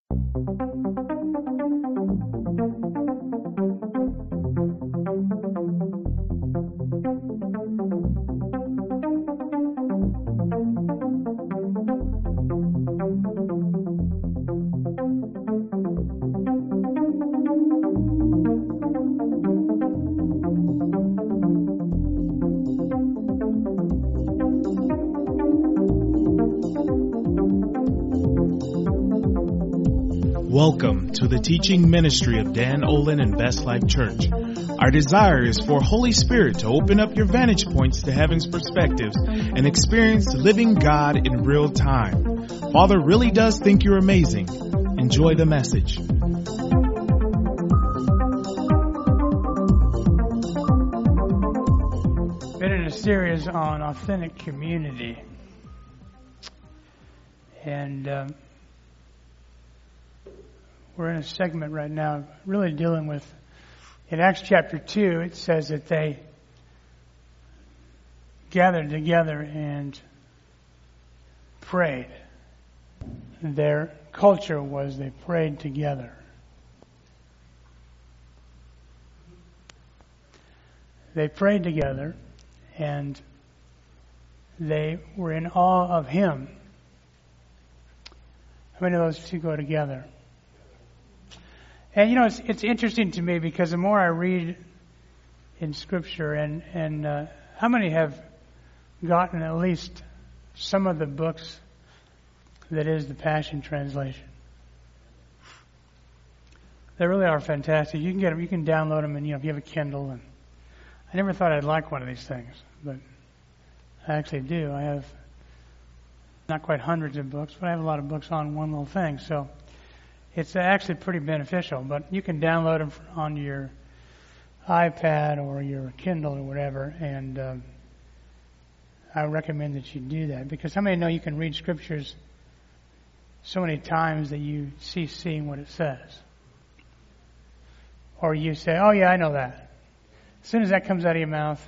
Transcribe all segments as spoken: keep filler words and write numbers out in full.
Welcome to the teaching ministry of Dan Olin and Best Life Church. Our desire is for Holy Spirit to open up your vantage points to heaven's perspectives and experience living God in real time. Father really does think you're amazing. Enjoy the message. Been in a series on authentic community. And um, we're in a segment right now really dealing with, in Acts chapter two, it says that they gathered together and prayed. Their culture was they prayed together. They prayed together and they were in awe of Him. How many of those two go together? And you know, it's it's interesting to me because the more I read in Scripture, and and uh, how many have gotten at least some of the books that is the Passion Translation? They really are fantastic. You can get them, you can download them, and you know, if you have a Kindle. And I never thought I'd like one of these things, but I actually do. I have not quite hundreds of books, but I have a lot of books on one little thing. So it's actually pretty beneficial, but you can download them on your iPad or your Kindle or whatever, and um, I recommend that you do that, because how many know you can read Scriptures so many times that you cease seeing what it says? Or you say, oh yeah, I know that. As soon as that comes out of your mouth,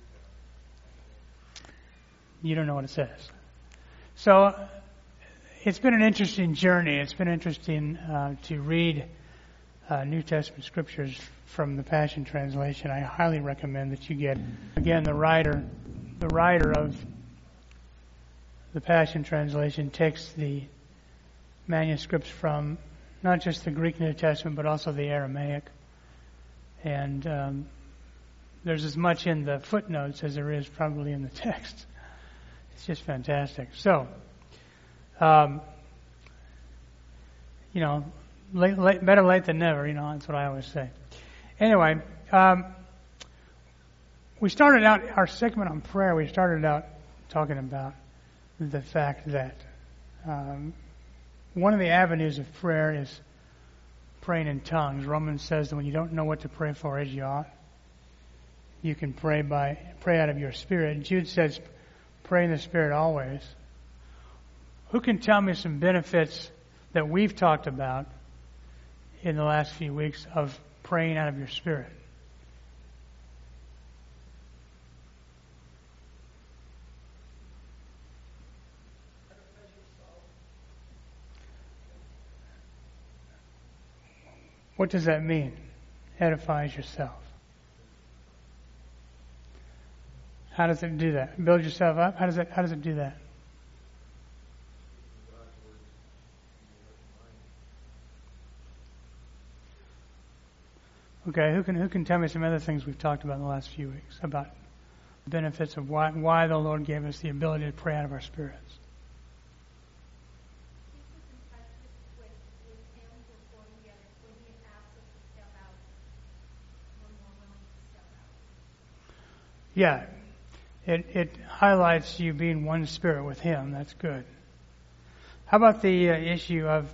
you don't know what it says. So it's been an interesting journey. It's been interesting uh, to read uh, New Testament scriptures from the Passion Translation. I highly recommend that you get, again, the writer, the writer of the Passion Translation takes the manuscripts from not just the Greek New Testament, but also the Aramaic. And um, there's as much in the footnotes as there is probably in the text. It's just fantastic. So, Um, you know, late, late, better late than never, you know, that's what I always say. Anyway, um, we started out, our segment on prayer, we started out talking about the fact that um, one of the avenues of prayer is praying in tongues. Romans says that when you don't know what to pray for as you ought, you can pray by pray out of your spirit. Jude says, pray in the Spirit always. Who can tell me some benefits that we've talked about in the last few weeks of praying out of your spirit? What does that mean? Edifies yourself. How does it do that? Build yourself up? How does it, how does it do that? Okay, who can who can tell me some other things we've talked about in the last few weeks about the benefits of why why the Lord gave us the ability to pray out of our spirits? Yeah, it it highlights you being one spirit with Him. That's good. How about the uh, issue of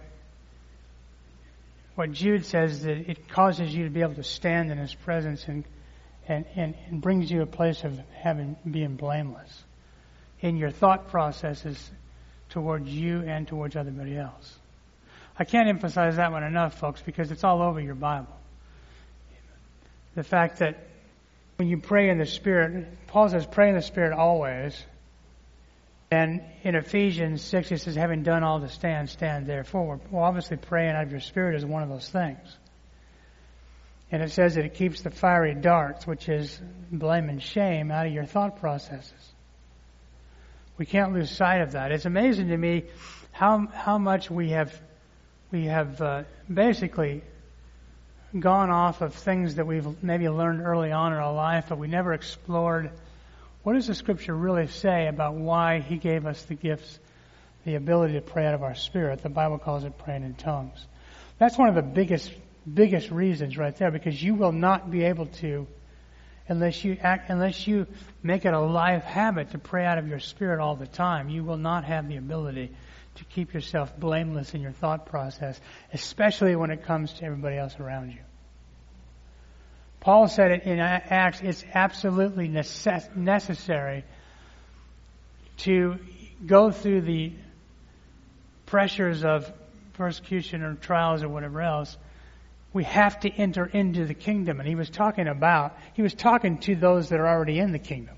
what Jude says, that it causes you to be able to stand in His presence and and, and, and brings you a place of having being blameless in your thought processes towards you and towards everybody else. I can't emphasize that one enough, folks, because it's all over your Bible. The fact that when you pray in the Spirit, Paul says pray in the Spirit always. And in Ephesians six, it says, having done all to stand, stand therefore. Well, obviously praying out of your spirit is one of those things. And it says that it keeps the fiery darts, which is blame and shame, out of your thought processes. We can't lose sight of that. It's amazing to me how how much we have we have uh, basically gone off of things that we've maybe learned early on in our life, but we never explored what does the Scripture really say about why He gave us the gifts, the ability to pray out of our spirit. The Bible calls it praying in tongues. That's one of the biggest biggest reasons right there, because you will not be able to unless you act, unless you make it a life habit to pray out of your spirit all the time. You will not have the ability to keep yourself blameless in your thought process, especially when it comes to everybody else around you. Paul said it in Acts, it's absolutely necess- necessary to go through the pressures of persecution or trials or whatever else. We have to enter into the kingdom. And he was talking about, he was talking to those that are already in the kingdom.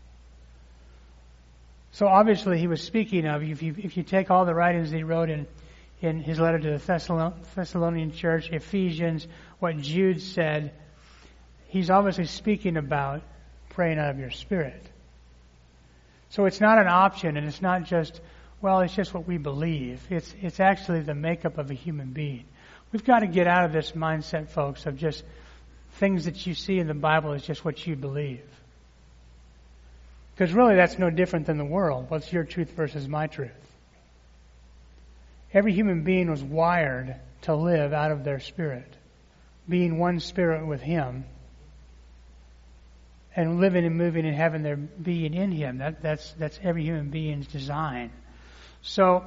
So obviously he was speaking of, if you, if you take all the writings that he wrote in, in his letter to the Thessalon- Thessalonian church, Ephesians, what Jude said, he's obviously speaking about praying out of your spirit. So it's not an option, and it's not just, well, it's just what we believe. It's it's actually the makeup of a human being. We've got to get out of this mindset, folks, of just things that you see in the Bible is just what you believe. Because really that's no different than the world. What's your truth versus my truth? Every human being was wired to live out of their spirit, being one spirit with Him, and living and moving and having their being in Him. That, that's, that's every human being's design. So,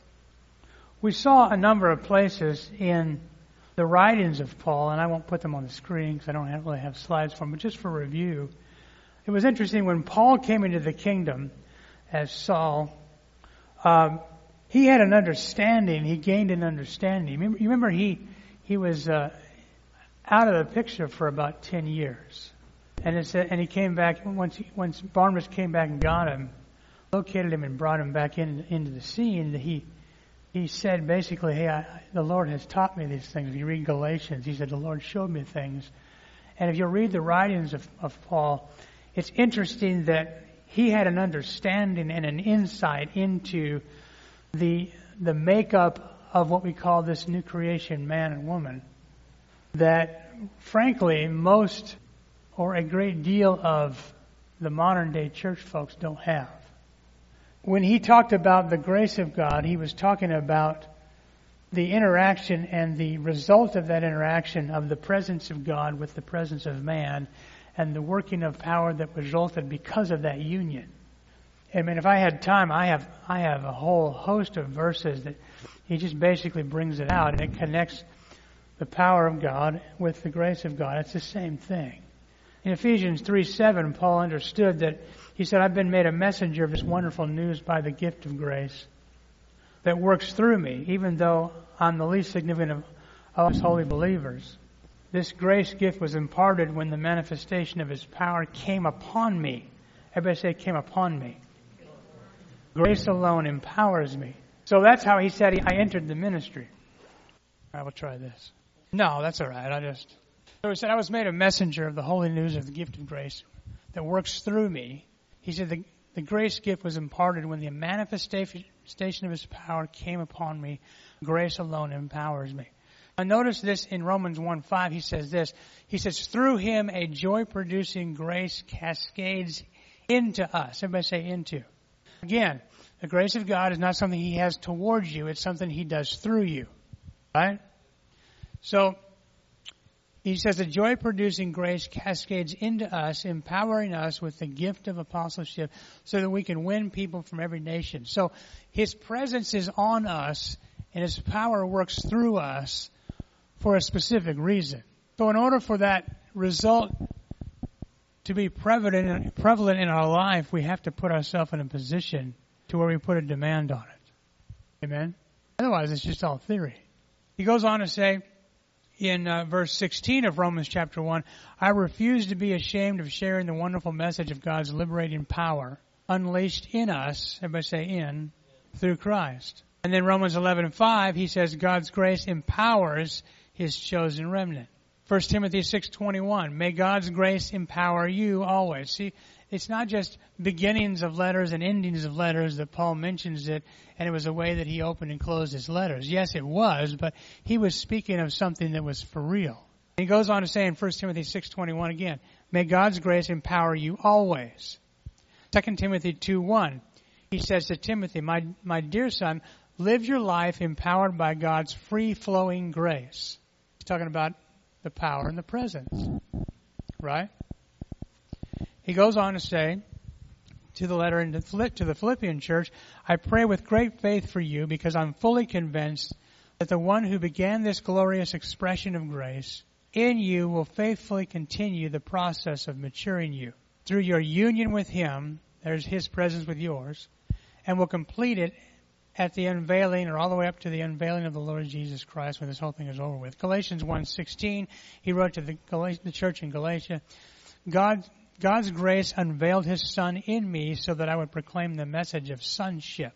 we saw a number of places in the writings of Paul, and I won't put them on the screen because I don't have, really have slides for them, but just for review. It was interesting when Paul came into the kingdom as Saul, um, he had an understanding, he gained an understanding. You remember, you remember he, he was uh, out of the picture for about ten years. And it said, and he came back, once, he, once Barnabas came back and got him, located him and brought him back in, into the scene, he he said basically, hey, I, the Lord has taught me these things. If you read Galatians, he said, the Lord showed me things. And if you read the writings of, of Paul, it's interesting that he had an understanding and an insight into the the makeup of what we call this new creation, man and woman, that frankly most or a great deal of the modern day church folks don't have. When he talked about the grace of God, he was talking about the interaction and the result of that interaction of the presence of God with the presence of man and the working of power that resulted because of that union. I mean, if I had time, I have I have a whole host of verses that he just basically brings it out, and it connects the power of God with the grace of God. It's the same thing. In Ephesians three seven, Paul understood that, he said, I've been made a messenger of this wonderful news by the gift of grace that works through me, even though I'm the least significant of, of us holy believers. This grace gift was imparted when the manifestation of His power came upon me. Everybody say, came upon me. Grace alone empowers me. So that's how he said he, I entered the ministry. I will try this. No, that's all right. I just... So he said, I was made a messenger of the holy news of the gift of grace that works through me. He said, the, the grace gift was imparted when the manifestation of His power came upon me. Grace alone empowers me. Now notice this in Romans one five. He says this. He says, through Him a joy-producing grace cascades into us. Everybody say into. Again, the grace of God is not something He has towards you. It's something He does through you. Right? So, he says the joy-producing grace cascades into us, empowering us with the gift of apostleship so that we can win people from every nation. So His presence is on us and His power works through us for a specific reason. So in order for that result to be prevalent, prevalent in our life, we have to put ourselves in a position to where we put a demand on it. Amen? Otherwise, it's just all theory. He goes on to say, in uh, verse sixteen of Romans chapter one, I refuse to be ashamed of sharing the wonderful message of God's liberating power. unleashed in us, everybody say in, through Christ. And then Romans eleven and five, he says God's grace empowers his chosen remnant. First Timothy six twenty-one, may God's grace empower you always. See, it's not just beginnings of letters and endings of letters that Paul mentions it, and it was a way that he opened and closed his letters. Yes, it was, but he was speaking of something that was for real. He goes on to say in First Timothy six twenty-one again, may God's grace empower you always. Second Timothy two one, he says to Timothy, my, my dear son, live your life empowered by God's free-flowing grace. He's talking about the power and the presence, right? He goes on to say to the letter in the, to the Philippian church, I pray with great faith for you because I'm fully convinced that the one who began this glorious expression of grace in you will faithfully continue the process of maturing you through your union with him, there's his presence with yours, and will complete it at the unveiling, or all the way up to the unveiling of the Lord Jesus Christ when this whole thing is over with. Galatians one sixteen, he wrote to the, Gal- the church in Galatia, God, God's grace unveiled his Son in me so that I would proclaim the message of sonship.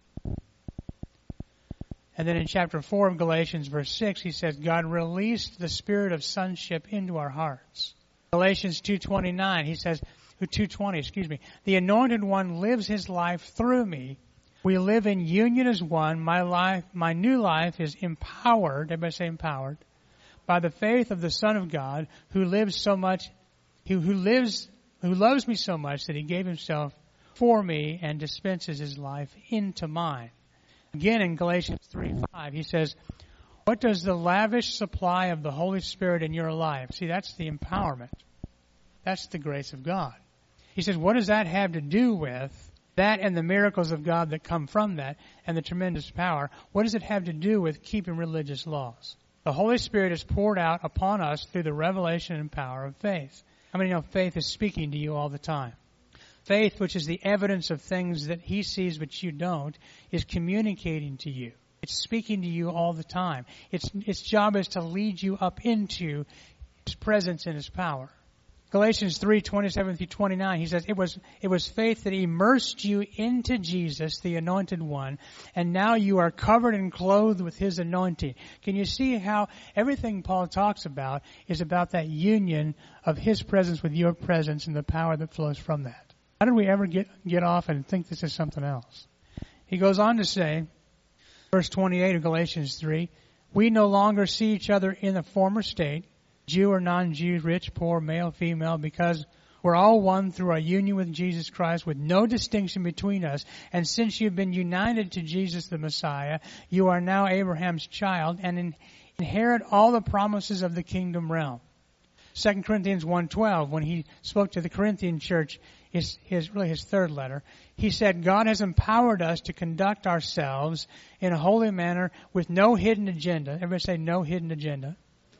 And then in chapter four of Galatians, verse six, he says, God released the spirit of sonship into our hearts. Galatians two twenty-nine, he says, two twenty, excuse me, the Anointed One lives his life through me. We live in union as one. My life, my new life is empowered, everybody say empowered, by the faith of the Son of God who lives so much, who, who lives, who loves me so much that he gave himself for me and dispenses his life into mine. Again in Galatians three five, he says, what does the lavish supply of the Holy Spirit in your life? See, that's the empowerment. That's the grace of God. He says, what does that have to do with that and the miracles of God that come from that and the tremendous power? What does it have to do with keeping religious laws? The Holy Spirit is poured out upon us through the revelation and power of faith. How many know faith is speaking to you all the time? Faith, which is the evidence of things that he sees but you don't, is communicating to you. It's speaking to you all the time. Its, its job is to lead you up into his presence and his power. Galatians three twenty-seven through twenty-nine, he says, it was, it was faith that immersed you into Jesus, the Anointed One, and now you are covered and clothed with his anointing. Can you see how everything Paul talks about is about that union of his presence with your presence and the power that flows from that? How did we ever get, get off and think this is something else? He goes on to say, verse twenty-eight of Galatians three, we no longer see each other in the former state, Jew or non-Jew, rich, poor, male, female, because we're all one through our union with Jesus Christ with no distinction between us. And since you've been united to Jesus the Messiah, you are now Abraham's child and in, inherit all the promises of the kingdom realm. Second Corinthians one twelve, when he spoke to the Corinthian church, his, his, really his third letter, he said, God has empowered us to conduct ourselves in a holy manner with no hidden agenda. Everybody say no hidden agenda.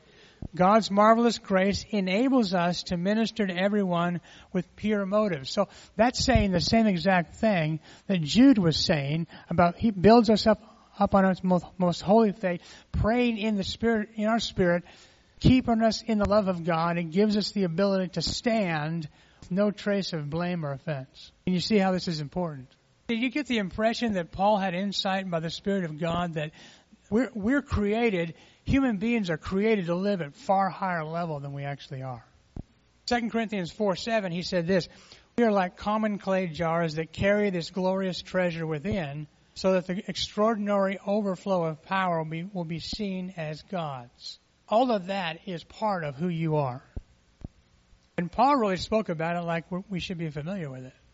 God's marvelous grace enables us to minister to everyone with pure motives. So that's saying the same exact thing that Jude was saying about he builds us up, up on our most, most holy faith, praying in the spirit, in our spirit, keeping us in the love of God, and gives us the ability to stand with no trace of blame or offense. And you see how this is important. Did you get the impression that Paul had insight by the Spirit of God that we're, we're created, human beings are created to live at far higher level than we actually are. Second Corinthians four seven, he said this, we are like common clay jars that carry this glorious treasure within, so that the extraordinary overflow of power will be, will be seen as God's. All of that is part of who you are. And Paul really spoke about it like we should be familiar with it.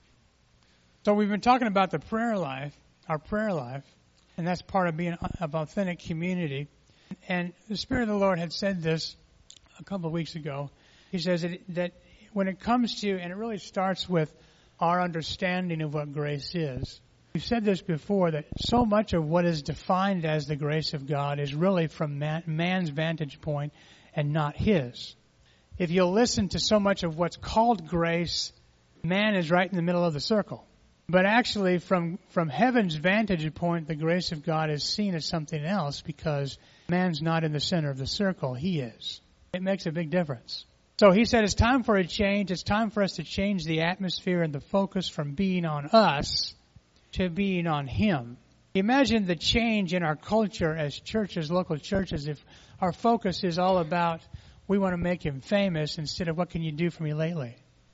So we've been talking about the prayer life, our prayer life, and that's part of being of authentic community. And the Spirit of the Lord had said this a couple of weeks ago. He says that, that when it comes to, and it really starts with our understanding of what grace is. We've said this before, that so much of what is defined as the grace of God is really from man, man's vantage point and not his. If you'll listen to so much of what's called grace, man is right in the middle of the circle. But actually, from, from heaven's vantage point, the grace of God is seen as something else because man's not in the center of the circle. He is. It makes a big difference. So he said it's time for a change. It's time for us to change the atmosphere and the focus from being on us to being on him. Imagine the change in our culture as churches, local churches, if our focus is all about we want to make him famous instead of what can you do for me lately.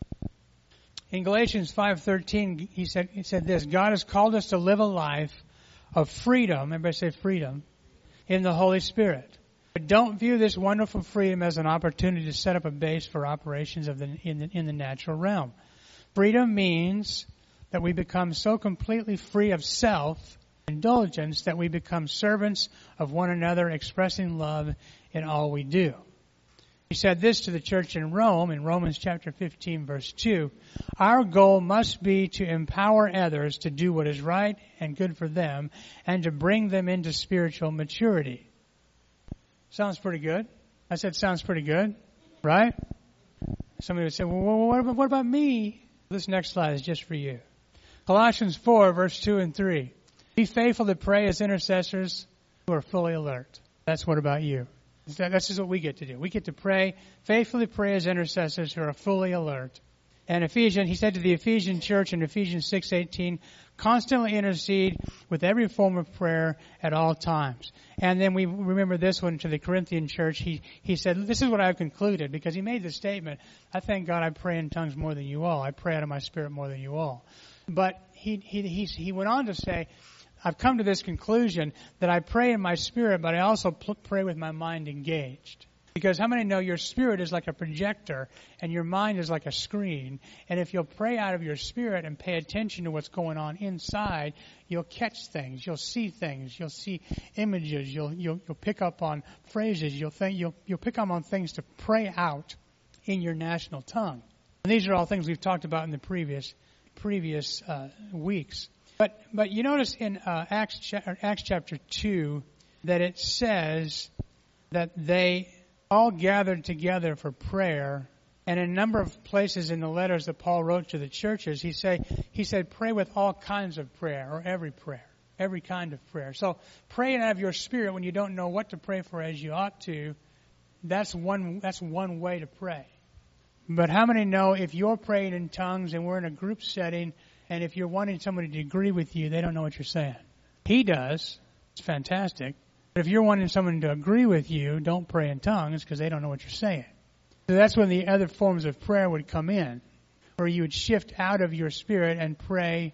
In Galatians five thirteen, he said, he said this, God has called us to live a life of freedom, everybody say freedom, in the Holy Spirit. But don't view this wonderful freedom as an opportunity to set up a base for operations of the, in, the, in the natural realm. Freedom means that we become so completely free of self-indulgence that we become servants of one another, expressing love in all we do. He said this to the church in Rome, in Romans chapter fifteen, verse two. Our goal must be to empower others to do what is right and good for them and to bring them into spiritual maturity. Sounds pretty good. I said sounds pretty good, right? Somebody would say, well, what about, what about me? This next slide is just for you. Colossians four, verse two and three. Be faithful to pray as intercessors who are fully alert. That's what about you. This is what we get to do. We get to pray, faithfully pray as intercessors who are fully alert. And Ephesians, he said to the Ephesian church in Ephesians six eighteen, constantly intercede with every form of prayer at all times. And then we remember this one to the Corinthian church. He, he said, this is what I've concluded, because he made the statement, I thank God I pray in tongues more than you all. I pray out of my spirit more than you all. But he, he, he, he went on to say, I've come to this conclusion that I pray in my spirit, but I also pray with my mind engaged. Because how many know your spirit is like a projector and your mind is like a screen? And if you'll pray out of your spirit and pay attention to what's going on inside, you'll catch things, you'll see things, you'll see images, you'll you'll, you'll pick up on phrases, you'll think you'll you'll pick up on things to pray out in your national tongue. And these are all things we've talked about in the previous previous uh, weeks. But but you notice in uh, Acts cha- Acts chapter two that it says that they all gathered together for prayer, and in a number of places in the letters that Paul wrote to the churches, he say he said pray with all kinds of prayer, or every prayer, every kind of prayer. So praying out of your spirit when you don't know what to pray for as you ought to, that's one that's one way to pray. But how many know if you're praying in tongues and we're in a group setting, and if you're wanting somebody to agree with you, they don't know what you're saying? He does. It's fantastic. But if you're wanting someone to agree with you, don't pray in tongues because they don't know what you're saying. So that's when the other forms of prayer would come in, where you would shift out of your spirit and pray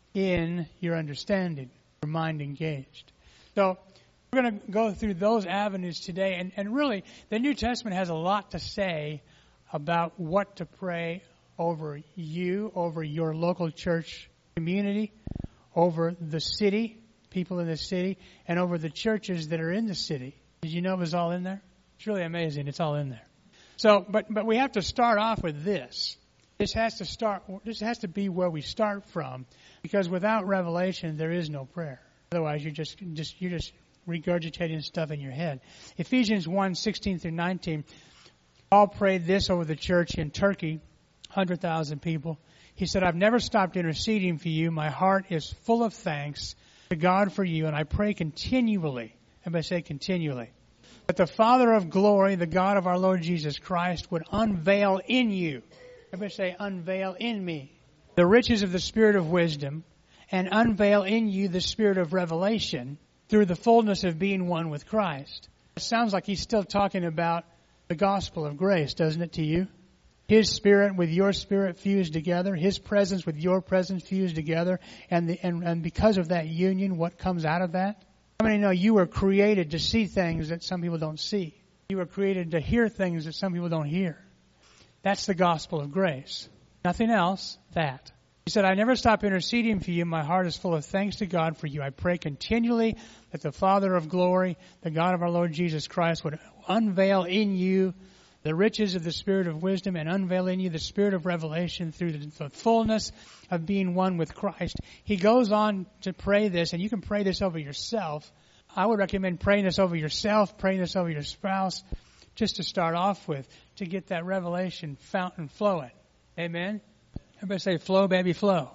in your understanding, your mind engaged. So we're going to go through those avenues today. And, and really, the New Testament has a lot to say about what to pray over you, over your local church community, over the city, people in the city, and over the churches that are in the city. Did you know it was all in there? It's really amazing. It's all in there. So, but but we have to start off with this. This has to start. This has to be where we start from, because without revelation, there is no prayer. Otherwise, you're just just you're just regurgitating stuff in your head. Ephesians one sixteen through nineteen. Paul prayed this over the church in Turkey, one hundred thousand people. He said, "I've never stopped interceding for you. My heart is full of thanks to God for you, and I pray continually." Everybody say continually. "That the Father of glory, the God of our Lord Jesus Christ, would unveil in you." Everybody say unveil in me. "The riches of the Spirit of wisdom, and unveil in you the Spirit of revelation through the fullness of being one with Christ." It sounds like he's still talking about the gospel of grace, doesn't it to you? His Spirit with your spirit fused together, His presence with your presence fused together, and, the, and and because of that union, what comes out of that? How many know you were created to see things that some people don't see? You were created to hear things that some people don't hear. That's the gospel of grace. Nothing else, that. He said, "I never stop interceding for you. My heart is full of thanks to God for you. I pray continually that the Father of glory, the God of our Lord Jesus Christ, would unveil in you the riches of the Spirit of wisdom and unveil in you the Spirit of revelation through the fullness of being one with Christ." He goes on to pray this, and you can pray this over yourself. I would recommend praying this over yourself, praying this over your spouse, just to start off with, to get that revelation fountain flowing. Amen? Everybody say, flow, baby, flow.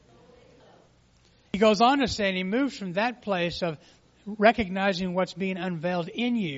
He goes on to say, and he moves from that place of recognizing what's being unveiled in you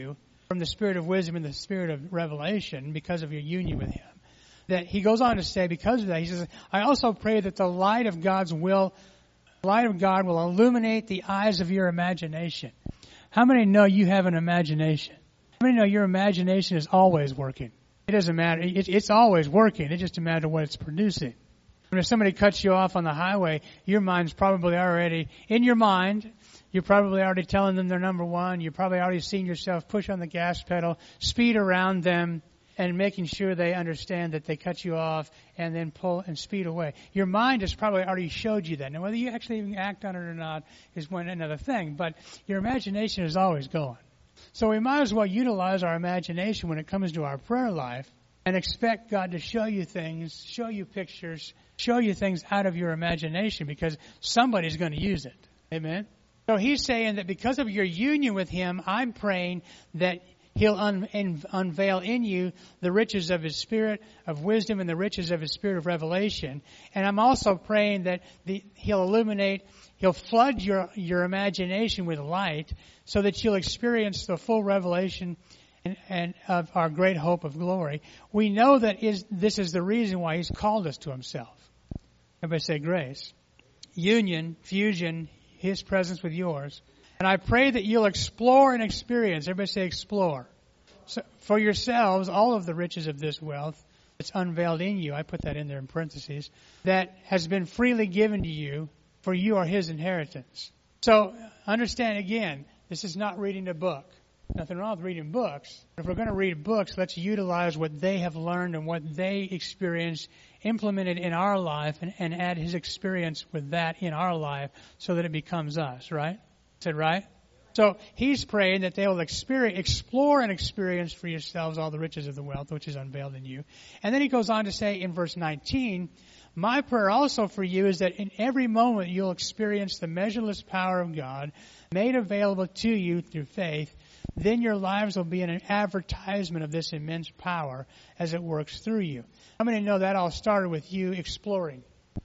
from the spirit of wisdom and the spirit of revelation because of your union with him. That he goes on to say, because of that, he says, I also pray that the light of God's will, the light of God will illuminate the eyes of your imagination. How many know you have an imagination? How many know your imagination is always working? It doesn't matter. It, it's always working. It just a matter of what it's producing. When if somebody cuts you off on the highway, your mind's probably already, in your mind, you're probably already telling them they're number one. You've probably already seen yourself push on the gas pedal, speed around them, and making sure they understand that they cut you off and then pull and speed away. Your mind has probably already showed you that. Now, whether you actually even act on it or not is one another thing, but your imagination is always going. So we might as well utilize our imagination when it comes to our prayer life and expect God to show you things, show you pictures, show you things out of your imagination because somebody's going to use it. Amen? So he's saying that because of your union with him, I'm praying that he'll un- un- unveil in you the riches of his spirit of wisdom and the riches of his spirit of revelation. And I'm also praying that the, he'll illuminate, he'll flood your, your imagination with light so that you'll experience the full revelation and, and of our great hope of glory. We know that is, this is the reason why he's called us to himself. Everybody say grace. Union, fusion, his presence with yours. And I pray that you'll explore and experience, everybody say explore, so for yourselves all of the riches of this wealth that's unveiled in you. I put that in there in parentheses. That has been freely given to you, for you are his inheritance. So understand again, this is not reading a book. Nothing wrong with reading books. If we're going to read books, let's utilize what they have learned and what they experienced, implement it in our life, and, and add his experience with that in our life so that it becomes us, right? Said right? So he's praying that they will experience, explore and experience for yourselves all the riches of the wealth which is unveiled in you. And then he goes on to say in verse nineteen, my prayer also for you is that in every moment you'll experience the measureless power of God made available to you through faith. Then your lives will be an advertisement of this immense power as it works through you. How many know that all started with you exploring?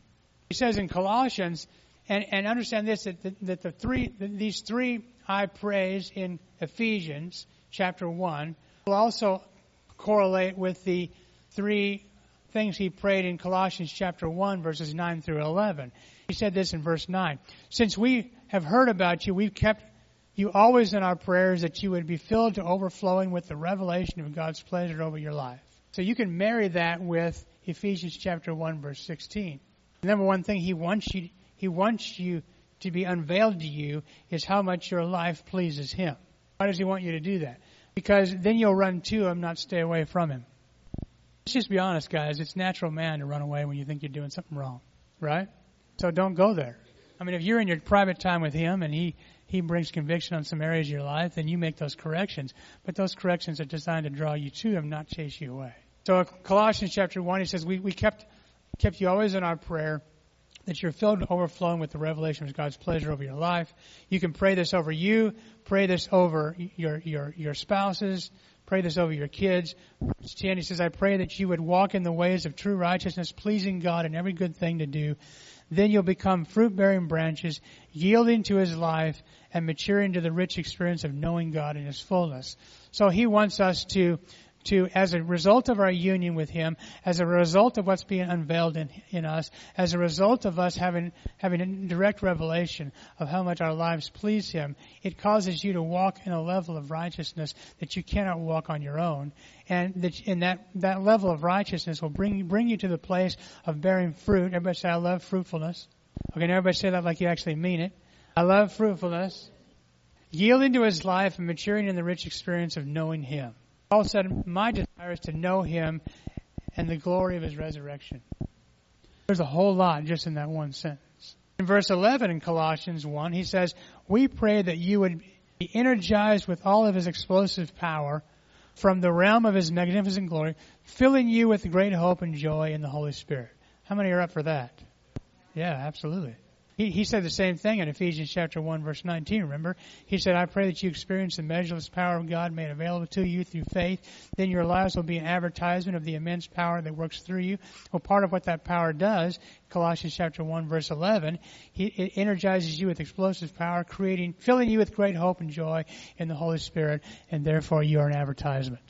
He says in Colossians, and, and understand this, that the, that the three, that these three I praise in Ephesians chapter one will also correlate with the three things he prayed in Colossians chapter one, verses nine through eleven. He said this in verse nine. Since we have heard about you, we've kept you always in our prayers that you would be filled to overflowing with the revelation of God's pleasure over your life. So you can marry that with Ephesians chapter one, verse sixteen. The number one thing he wants you, he wants you to be unveiled to you is how much your life pleases him. Why does he want you to do that? Because then you'll run to him, not stay away from him. Let's just be honest, guys. It's natural man to run away when you think you're doing something wrong, right? So don't go there. I mean, if you're in your private time with him and he, he brings conviction on some areas of your life, then you make those corrections. But those corrections are designed to draw you to him, not chase you away. So Colossians chapter one, he says, we, we kept kept you always in our prayer that you're filled to overflowing with the revelation of God's pleasure over your life. You can pray this over you, pray this over your your, your spouses, pray this over your kids. Verse ten, he says, I pray that you would walk in the ways of true righteousness, pleasing God in every good thing to do. Then you'll become fruit-bearing branches, yielding to his life and maturing to the rich experience of knowing God in his fullness. So he wants us to, to, as a result of our union with him, as a result of what's being unveiled in, in us, as a result of us having, having a direct revelation of how much our lives please him, it causes you to walk in a level of righteousness that you cannot walk on your own. And that, and that, that level of righteousness will bring, bring you to the place of bearing fruit. Everybody say, I love fruitfulness. Okay, now everybody say that like you actually mean it. I love fruitfulness. Yielding to his life and maturing in the rich experience of knowing him. Paul said, my desire is to know him and the glory of his resurrection. There's a whole lot just in that one sentence. In verse eleven in Colossians one, he says, we pray that you would be energized with all of his explosive power from the realm of his magnificent glory, filling you with great hope and joy in the Holy Spirit. How many are up for that? Yeah, absolutely. He, he said the same thing in Ephesians chapter one, verse nineteen, remember? He said, I pray that you experience the measureless power of God made available to you through faith. Then your lives will be an advertisement of the immense power that works through you. Well, part of what that power does, Colossians chapter one, verse eleven, he, it energizes you with explosive power, creating, filling you with great hope and joy in the Holy Spirit, and therefore you are an advertisement.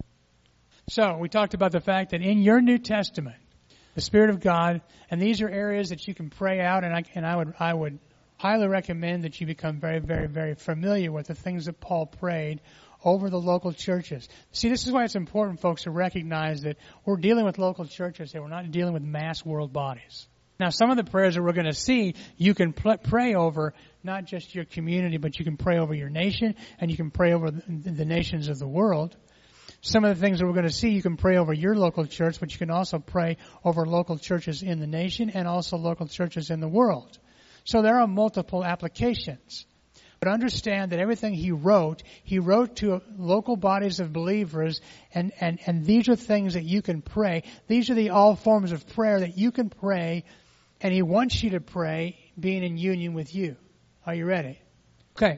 So, we talked about the fact that in your New Testament, the Spirit of God, and these are areas that you can pray out, and I, and I would I would highly recommend that you become very, very, very familiar with the things that Paul prayed over the local churches. See, this is why it's important, folks, to recognize that we're dealing with local churches here. We're not dealing with mass world bodies. Now, some of the prayers that we're going to see, you can pl- pray over not just your community, but you can pray over your nation, and you can pray over the, the nations of the world. Some of the things that we're going to see, you can pray over your local church, but you can also pray over local churches in the nation and also local churches in the world. So there are multiple applications. But understand that everything he wrote, he wrote to local bodies of believers, and, and, and these are things that you can pray. These are the all forms of prayer that you can pray, and he wants you to pray being in union with you. Are you ready? Okay.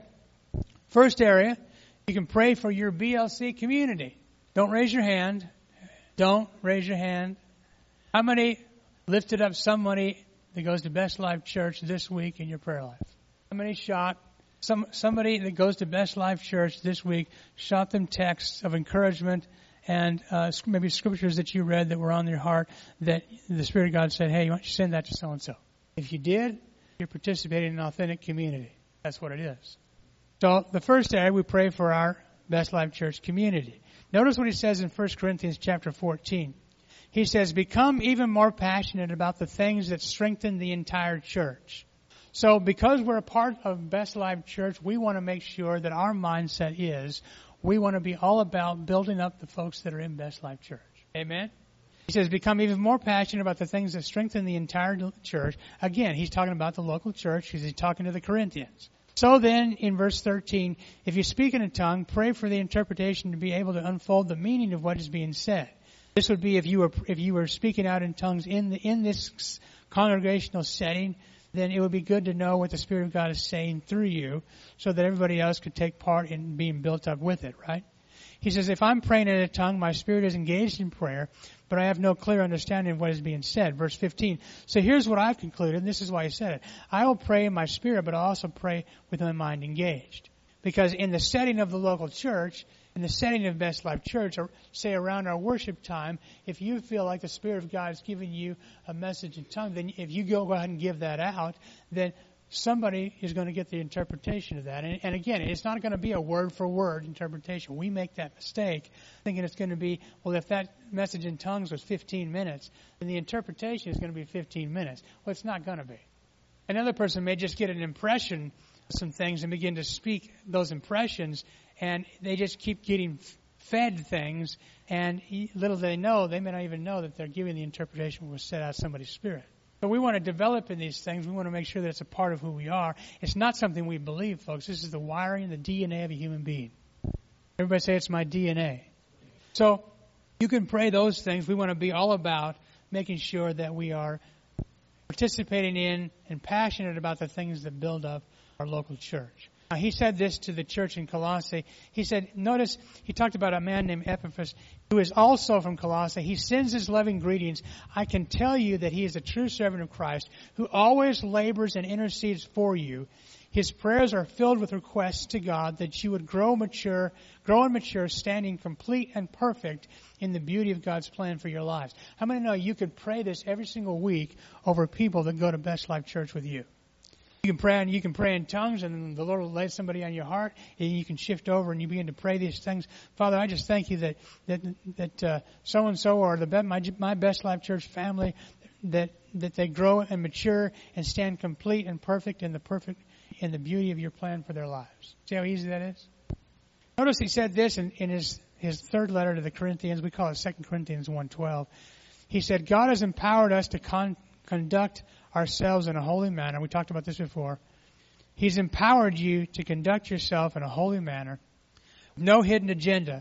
First area, you can pray for your B L C community. Don't raise your hand. Don't raise your hand. How many lifted up somebody that goes to Best Life Church this week in your prayer life? How many shot some somebody that goes to Best Life Church this week, shot them texts of encouragement and uh, maybe scriptures that you read that were on your heart that the Spirit of God said, hey, why don't you send that to so-and-so? If you did, you're participating in an authentic community. That's what it is. So the first area, we pray for our Best Life Church community. Notice what he says in First Corinthians chapter fourteen. He says, become even more passionate about the things that strengthen the entire church. So because we're a part of Best Life Church, we want to make sure that our mindset is we want to be all about building up the folks that are in Best Life Church. Amen? He says, become even more passionate about the things that strengthen the entire church. Again, he's talking about the local church because he's talking to the Corinthians. So then, in verse thirteen, if you speak in a tongue, pray for the interpretation to be able to unfold the meaning of what is being said. This would be if you were if you were speaking out in tongues in the, in this congregational setting, then it would be good to know what the Spirit of God is saying through you, so that everybody else could take part in being built up with it. Right? He says, if I'm praying in a tongue, my spirit is engaged in prayer, but I have no clear understanding of what is being said. Verse fifteen. So here's what I've concluded, and this is why he said it. I will pray in my spirit, but I'll also pray with my mind engaged. Because in the setting of the local church, in the setting of Best Life Church, or say around our worship time, if you feel like the Spirit of God is giving you a message in tongue, then if you go ahead and give that out, then somebody is going to get the interpretation of that. And, and again, it's not going to be a word-for-word interpretation. We make that mistake, thinking it's going to be, well, if that message in tongues was fifteen minutes, then the interpretation is going to be fifteen minutes. Well, it's not going to be. Another person may just get an impression of some things and begin to speak those impressions, and they just keep getting fed things, and little do they know, they may not even know that they're giving the interpretation was set out of somebody's spirit. So we want to develop in these things. We want to make sure that it's a part of who we are. It's not something we believe, folks. This is the wiring, the D N A of a human being. Everybody say it's my D N A. So you can pray those things. We want to be all about making sure that we are participating in and passionate about the things that build up our local church. Now, he said this to the church in Colossae. He said, notice, he talked about a man named Epaphras, who is also from Colossae. He sends his loving greetings. I can tell you that he is a true servant of Christ, who always labors and intercedes for you. His prayers are filled with requests to God that you would grow mature, grow and mature, standing complete and perfect in the beauty of God's plan for your lives. How many know you could pray this every single week over people that go to Best Life Church with you? You can pray and you can pray in tongues, and the Lord will lay somebody on your heart, and you can shift over and you begin to pray these things. Father, I just thank you that that that uh, so and so or the my my Best Life Church family, that that they grow and mature and stand complete and perfect in the perfect in the beauty of your plan for their lives. See how easy that is? Notice he said this in, in his his third letter to the Corinthians. We call it Second Corinthians one twelve. He said, God has empowered us to con- conduct ourselves in a holy manner. We talked about this before. He's empowered you to conduct yourself in a holy manner, no hidden agenda.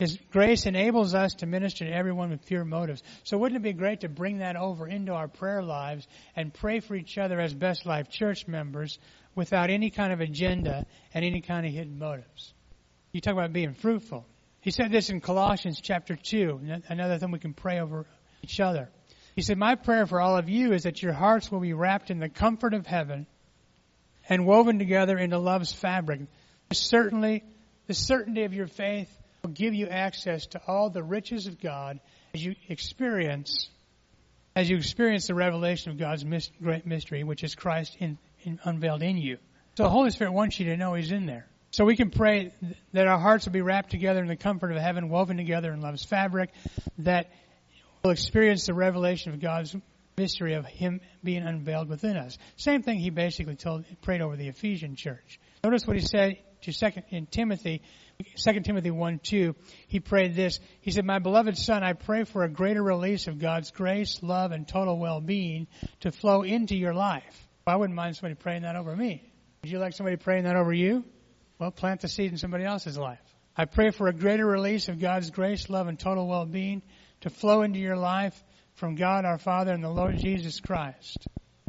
His grace enables us to minister to everyone with pure motives. So wouldn't it be great to bring that over into our prayer lives and pray for each other as Best Life Church members without any kind of agenda and any kind of hidden motives? You talk about being fruitful. He said this in Colossians chapter two, another thing we can pray over each other. He said, my prayer for all of you is that your hearts will be wrapped in the comfort of heaven and woven together into love's fabric. Certainly, the certainty of your faith will give you access to all the riches of God as you experience, as you experience the revelation of God's mis- great mystery, which is Christ in, in, unveiled in you. So the Holy Spirit wants you to know He's in there. So we can pray that our hearts will be wrapped together in the comfort of heaven, woven together in love's fabric, that we'll experience the revelation of God's mystery of Him being unveiled within us. Same thing He basically told, prayed over the Ephesian church. Notice what He said to second in Timothy, Second Timothy one two. He prayed this. He said, my beloved son, I pray for a greater release of God's grace, love, and total well-being to flow into your life. Well, I wouldn't mind somebody praying that over me. Would you like somebody praying that over you? Well, plant the seed in somebody else's life. I pray for a greater release of God's grace, love, and total well-being to flow into your life from God our Father and the Lord Jesus Christ.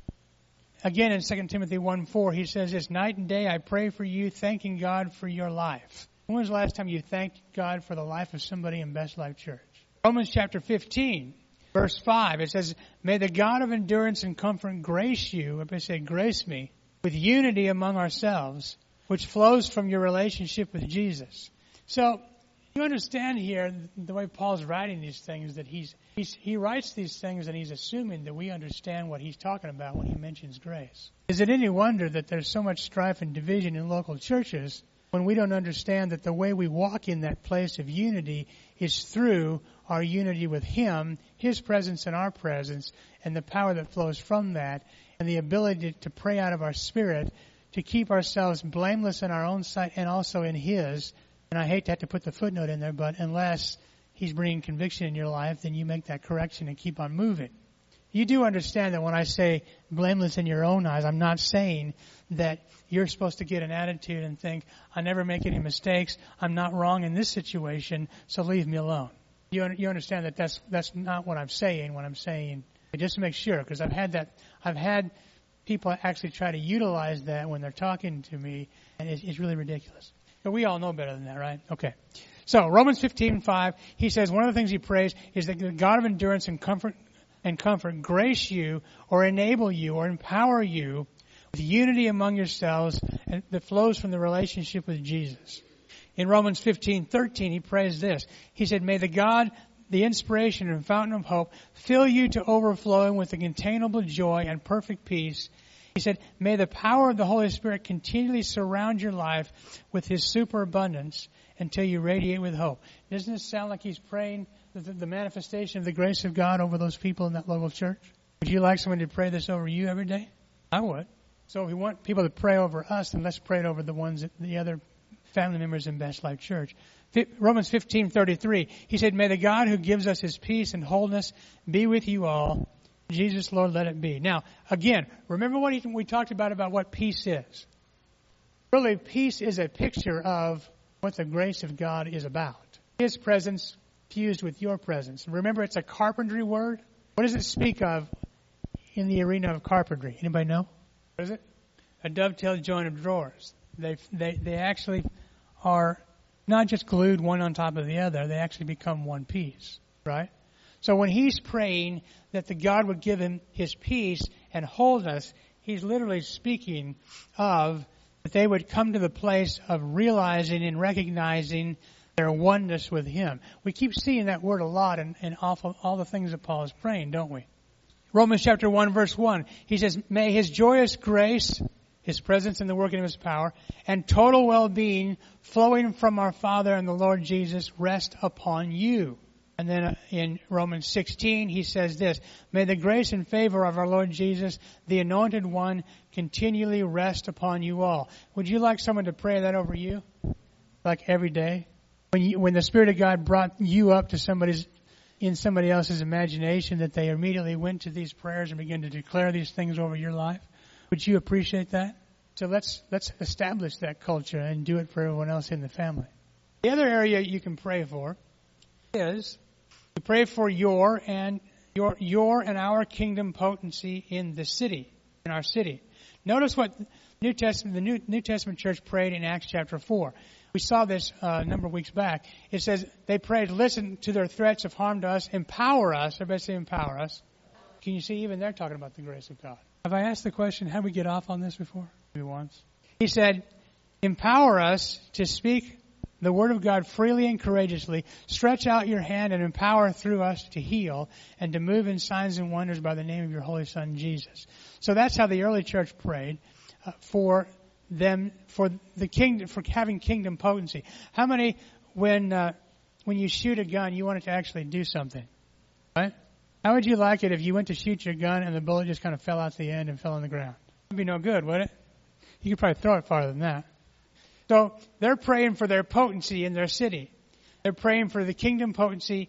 Again, in Second Timothy one four, he says this, night and day I pray for you, thanking God for your life. When was the last time you thanked God for the life of somebody in Best Life Church? Romans chapter fifteen, verse five, it says, may the God of endurance and comfort grace you, if I say grace me, with unity among ourselves, which flows from your relationship with Jesus. So, you understand here the way Paul's writing these things, that he's, he's he writes these things and he's assuming that we understand what he's talking about when he mentions grace. Is it any wonder that there's so much strife and division in local churches when we don't understand that the way we walk in that place of unity is through our unity with Him, His presence and our presence, and the power that flows from that, and the ability to pray out of our spirit to keep ourselves blameless in our own sight and also in His. And I hate to have to put the footnote in there, but unless He's bringing conviction in your life, then you make that correction and keep on moving. You do understand that when I say blameless in your own eyes, I'm not saying that you're supposed to get an attitude and think, I never make any mistakes, I'm not wrong in this situation, so leave me alone. You, you understand that that's, that's not what I'm saying when I'm saying, just to make sure, because I've had that, I've had people actually try to utilize that when they're talking to me, and it's, it's really ridiculous. But we all know better than that, right? Okay. So Romans fifteen five, he says one of the things he prays is that the God of endurance and comfort and comfort grace you or enable you or empower you with unity among yourselves and that flows from the relationship with Jesus. In Romans fifteen thirteen, he prays this. He said, may the God, the inspiration and fountain of hope, fill you to overflowing with the containable joy and perfect peace. He said, may the power of the Holy Spirit continually surround your life with His superabundance until you radiate with hope. Doesn't this sound like he's praying the, the manifestation of the grace of God over those people in that local church? Would you like someone to pray this over you every day? I would. So if we want people to pray over us, then let's pray it over the ones, that, the other family members in Best Life Church. Romans fifteen thirty-three, he said, may the God who gives us His peace and wholeness be with you all. Jesus, Lord, let it be. Now, again, remember what he, we talked about, about what peace is. Really, peace is a picture of what the grace of God is about. His presence fused with your presence. Remember, it's a carpentry word. What does it speak of in the arena of carpentry? Anybody know? What is it? A dovetailed joint of drawers. They, they, they actually are not just glued one on top of the other. They actually become one piece, right? So when he's praying that the God would give him His peace and wholeness, he's literally speaking of that they would come to the place of realizing and recognizing their oneness with Him. We keep seeing that word a lot in, in all, all the things that Paul is praying, don't we? Romans chapter one, verse one, he says, may His joyous grace, His presence in the working of His power, and total well-being flowing from our Father and the Lord Jesus rest upon you. And then in Romans sixteen, he says this, may the grace and favor of our Lord Jesus, the Anointed One, continually rest upon you all. Would you like someone to pray that over you? Like every day? When you, when the Spirit of God brought you up to somebody's, in somebody else's imagination, that they immediately went to these prayers and began to declare these things over your life? Would you appreciate that? So let's, let's establish that culture and do it for everyone else in the family. The other area you can pray for is to pray for your and your your and our kingdom potency in the city, in our city. Notice what New Testament, the New, New Testament church prayed in Acts chapter four. We saw this uh, a number of weeks back. It says they prayed, listen to their threats of harm to us, empower us. Everybody say empower us. Can you see even they're talking about the grace of God? Have I asked the question, have we get off on this before? Maybe once. He said, empower us to speak the word of God freely and courageously. Stretch out your hand and empower through us to heal and to move in signs and wonders by the name of your Holy Son, Jesus. So that's how the early church prayed uh, for them, for the kingdom, for having kingdom potency. How many, when uh, when you shoot a gun, you want it to actually do something, right? How would you like it if you went to shoot your gun and the bullet just kind of fell out the end and fell on the ground? It'd be no good, would it? You could probably throw it farther than that. So they're praying for their potency in their city. They're praying for the kingdom potency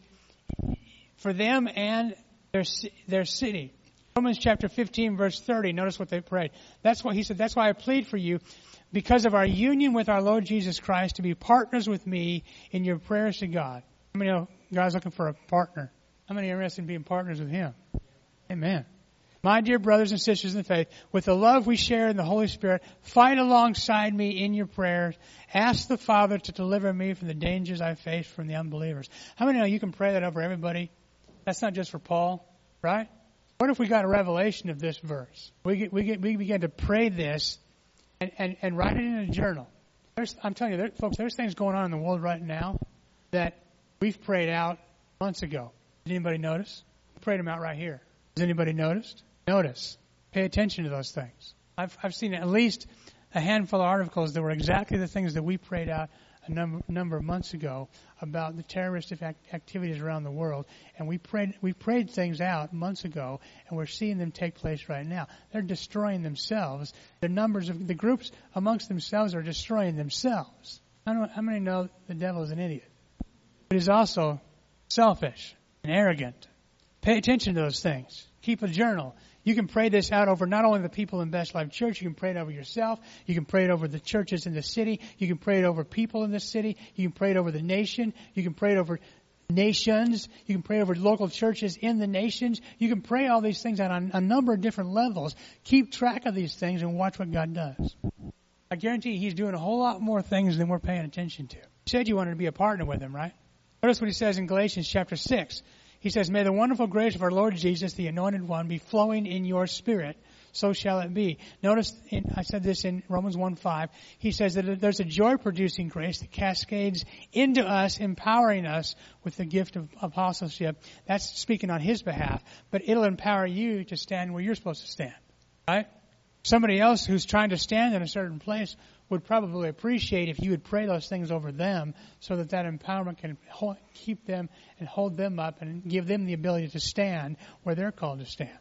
for them and their their city. Romans chapter fifteen, verse thirty, notice what they prayed. That's why he said, that's why I plead for you, because of our union with our Lord Jesus Christ, to be partners with me in your prayers to God. How many of you guys looking for a partner? How many are interested in being partners with Him? Amen. My dear brothers and sisters in the faith, with the love we share in the Holy Spirit, fight alongside me in your prayers. Ask the Father to deliver me from the dangers I face from the unbelievers. How many know you can pray that over everybody? That's not just for Paul, right? What if we got a revelation of this verse? We get, we get, we began to pray this and, and, and write it in a journal. There's, I'm telling you, there, folks, there's things going on in the world right now that we've prayed out months ago. Did anybody notice? We prayed them out right here. Has anybody noticed? Notice. Pay attention to those things. I've, I've seen at least a handful of articles that were exactly the things that we prayed out a number, number of months ago about the terroristic act, activities around the world, and we prayed we prayed things out months ago, and we're seeing them take place right now. They're destroying themselves. The numbers of the groups amongst themselves are destroying themselves. I don't know how many know the devil is an idiot, but he's also selfish and arrogant. Pay attention to those things. Keep a journal. You can pray this out over not only the people in Best Life Church, you can pray it over yourself, you can pray it over the churches in the city, you can pray it over people in the city, you can pray it over the nation, you can pray it over nations, you can pray over local churches in the nations, you can pray all these things on a number of different levels. Keep track of these things and watch what God does. I guarantee you He's doing a whole lot more things than we're paying attention to. You said you wanted to be a partner with Him, right? Notice what He says in Galatians chapter six. He says, may the wonderful grace of our Lord Jesus, the Anointed One, be flowing in your spirit. So shall it be. Notice, in, I said this in Romans one five. He says that there's a joy-producing grace that cascades into us, empowering us with the gift of apostleship. That's speaking on His behalf. But it'll empower you to stand where you're supposed to stand. Right? Somebody else who's trying to stand in a certain place would probably appreciate if you would pray those things over them so that that empowerment can hold, keep them and hold them up and give them the ability to stand where they're called to stand.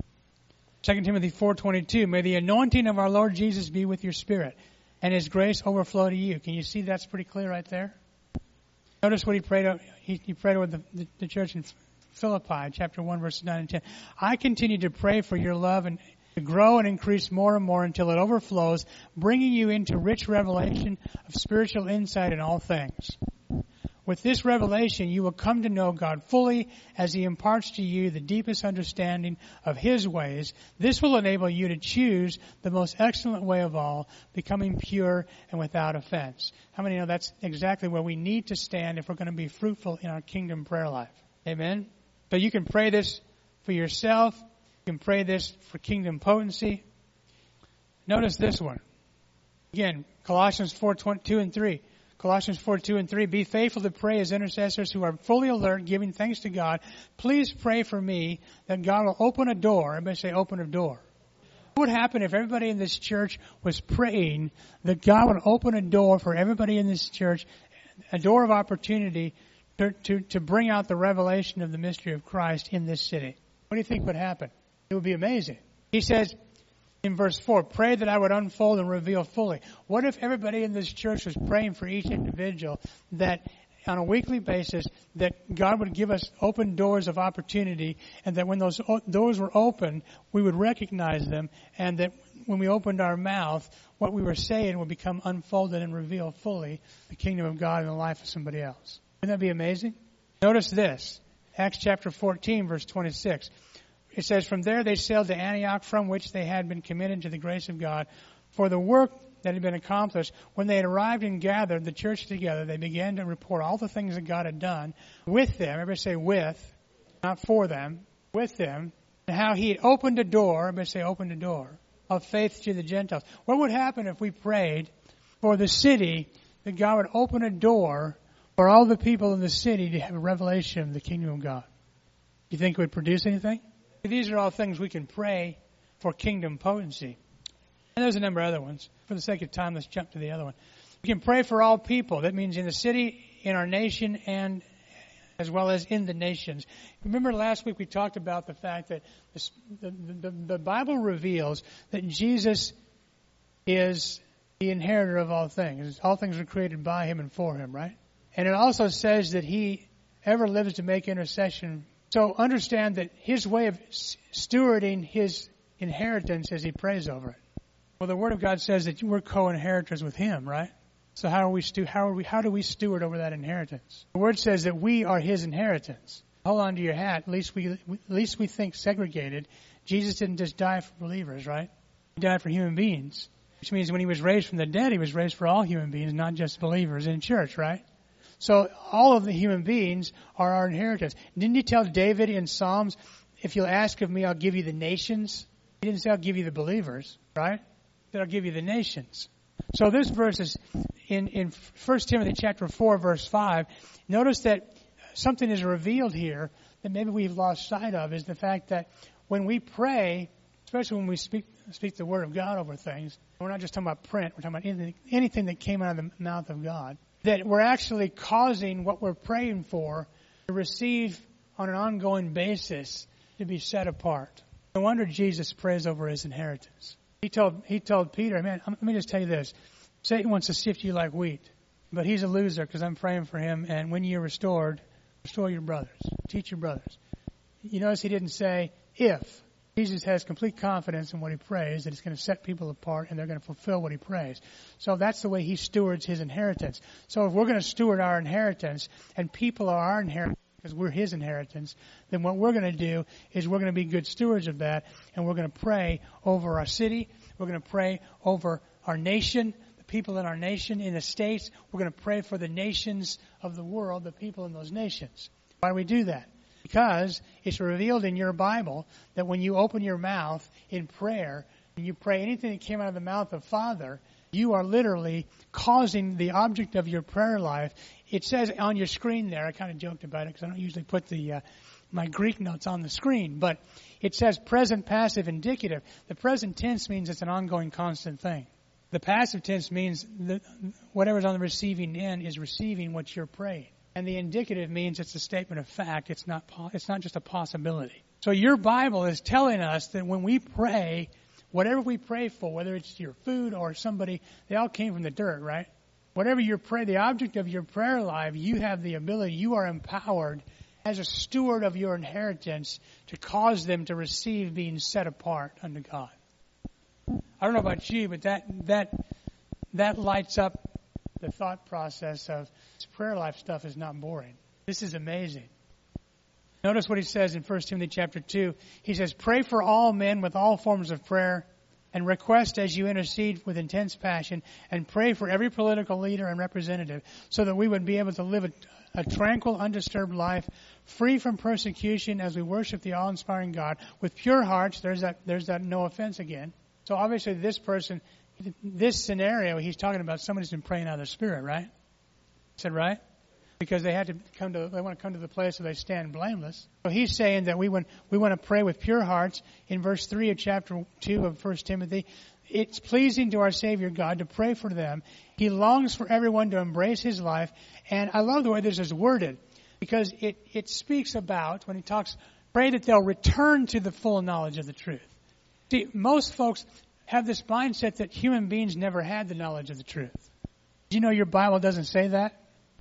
Second Timothy four twenty-two, may the anointing of our Lord Jesus be with your spirit and His grace overflow to you. Can you see that's pretty clear right there? Notice what he prayed. He, he prayed over the, the, the church in Philippi, chapter one, verses nine and ten. I continue to pray for your love and to grow and increase more and more until it overflows, bringing you into rich revelation of spiritual insight in all things. With this revelation, you will come to know God fully as He imparts to you the deepest understanding of His ways. This will enable you to choose the most excellent way of all, becoming pure and without offense. How many know that's exactly where we need to stand if we're going to be fruitful in our kingdom prayer life? Amen? So you can pray this for yourself. You can pray this for kingdom potency. Notice this one. Again, Colossians four, two and three. Colossians four, two and three. Be faithful to pray as intercessors who are fully alert, giving thanks to God. Please pray for me that God will open a door. Everybody say open a door. What would happen if everybody in this church was praying that God would open a door for everybody in this church, a door of opportunity to, to, to bring out the revelation of the mystery of Christ in this city? What do you think would happen? It would be amazing. He says in verse four, pray that I would unfold and reveal fully. What if everybody in this church was praying for each individual that on a weekly basis that God would give us open doors of opportunity, and that when those doors were open, we would recognize them, and that when we opened our mouth, what we were saying would become unfolded and reveal fully the kingdom of God in the life of somebody else. Wouldn't that be amazing? Notice this, Acts chapter fourteen, verse twenty-six. It says, from there they sailed to Antioch, from which they had been committed to the grace of God for the work that had been accomplished. When they had arrived and gathered the church together, they began to report all the things that God had done with them. Everybody say with, not for them, with them. And how he had opened a door, everybody say opened a door, of faith to the Gentiles. What would happen if we prayed for the city that God would open a door for all the people in the city to have a revelation of the kingdom of God? Do you think it would produce anything? These are all things we can pray for kingdom potency. And there's a number of other ones. For the sake of time, let's jump to the other one. We can pray for all people. That means in the city, in our nation, and as well as in the nations. Remember last week we talked about the fact that the, the, the Bible reveals that Jesus is the inheritor of all things. All things were created by Him and for Him, right? And it also says that He ever lives to make intercession. So understand that His way of stewarding His inheritance as He prays over it. Well, the Word of God says that we're co-inheritors with Him, right? So how are we stu- how are we how do we steward over that inheritance? The Word says that we are His inheritance. Hold on to your hat. At least we at least we think segregated. Jesus didn't just die for believers, right? He died for human beings, which means when He was raised from the dead, He was raised for all human beings, not just believers in church, right? So all of the human beings are our inheritance. Didn't He tell David in Psalms, if you'll ask of me, I'll give you the nations? He didn't say I'll give you the believers, right? He said I'll give you the nations. So this verse is in, in First Timothy chapter four, verse five. Notice that something is revealed here that maybe we've lost sight of, is the fact that when we pray, especially when we speak speak the Word of God over things, we're not just talking about print, we're talking about anything, anything that came out of the mouth of God, that we're actually causing what we're praying for to receive on an ongoing basis to be set apart. No wonder Jesus prays over His inheritance. He told he told Peter, man, let me just tell you this. Satan wants to sift you like wheat, but he's a loser because I'm praying for him, and when you're restored, restore your brothers. Teach your brothers. You notice He didn't say if. Jesus has complete confidence in what He prays, that it's going to set people apart and they're going to fulfill what He prays. So that's the way He stewards His inheritance. So if we're going to steward our inheritance, and people are our inheritance because we're His inheritance, then what we're going to do is we're going to be good stewards of that, and we're going to pray over our city. We're going to pray over our nation, the people in our nation, in the states. We're going to pray for the nations of the world, the people in those nations. Why do we do that? Because it's revealed in your Bible that when you open your mouth in prayer, and you pray anything that came out of the mouth of Father, you are literally causing the object of your prayer life. It says on your screen there, I kind of joked about it because I don't usually put the uh, my Greek notes on the screen, but it says present, passive, indicative. The present tense means it's an ongoing, constant thing. The passive tense means that whatever's on the receiving end is receiving what you're praying. And the indicative means it's a statement of fact. It's not po- it's not just a possibility. So your Bible is telling us that when we pray, whatever we pray for, whether it's your food or somebody, they all came from the dirt, right? Whatever your prayer, the object of your prayer life, you have the ability, you are empowered as a steward of your inheritance to cause them to receive being set apart unto God. I don't know about you, but that that that lights up the thought process of this prayer life stuff is not boring. This is amazing. Notice what he says in First Timothy chapter two. He says, pray for all men with all forms of prayer, and request as you intercede with intense passion, and pray for every political leader and representative, so that we would be able to live a, a tranquil, undisturbed life, free from persecution, as we worship the awe-inspiring God with pure hearts. There's that, there's that no offense again. So obviously this person, this scenario, he's talking about somebody's been praying out of the Spirit, right? Said right? Because they had to come to, they want to come to the place where they stand blameless. So he's saying that we want, we want to pray with pure hearts. In verse three of chapter two of First Timothy, it's pleasing to our Savior God to pray for them. He longs for everyone to embrace His life. And I love the way this is worded, because it, it speaks about, when he talks, pray that they'll return to the full knowledge of the truth. See, most folks have this mindset that human beings never had the knowledge of the truth. Do you know your Bible doesn't say that?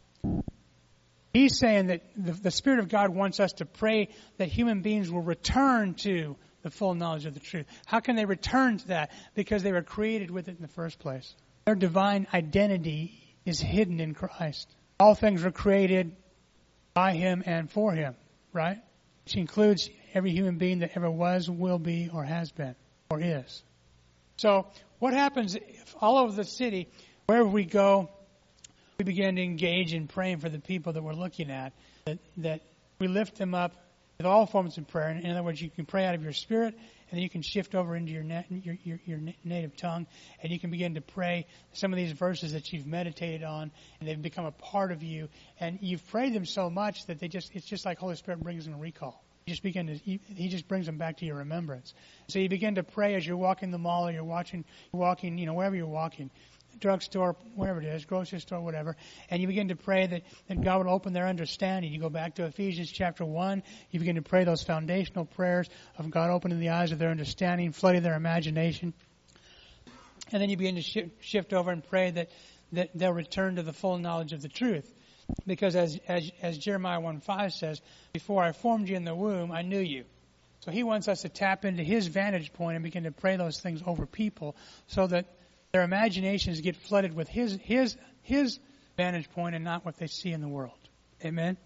He's saying that the, the Spirit of God wants us to pray that human beings will return to the full knowledge of the truth. How can they return to that? Because they were created with it in the first place. Their divine identity is hidden in Christ. All things were created by Him and for Him, right? Which includes every human being that ever was, will be, or has been, or is. So what happens if all over the city, wherever we go, we begin to engage in praying for the people that we're looking at, that, that we lift them up with all forms of prayer. In other words, you can pray out of your spirit, and then you can shift over into your, na- your, your, your native tongue, and you can begin to pray some of these verses that you've meditated on, and they've become a part of you. And you've prayed them so much that they just it's just like Holy Spirit brings them a recall. You just begin to, He just brings them back to your remembrance. So you begin to pray as you're walking the mall, or you're watching, walking, you know, wherever you're walking. Drugstore, wherever it is, grocery store, whatever, and you begin to pray that, that God would open their understanding. You go back to Ephesians chapter one, you begin to pray those foundational prayers of God opening the eyes of their understanding, flooding their imagination, and then you begin to shift, shift over and pray that, that they'll return to the full knowledge of the truth. Because as, as, as Jeremiah one five says, before I formed you in the womb, I knew you. So He wants us to tap into His vantage point and begin to pray those things over people so that their imaginations get flooded with his his his vantage point and not what they see in the world. Amen?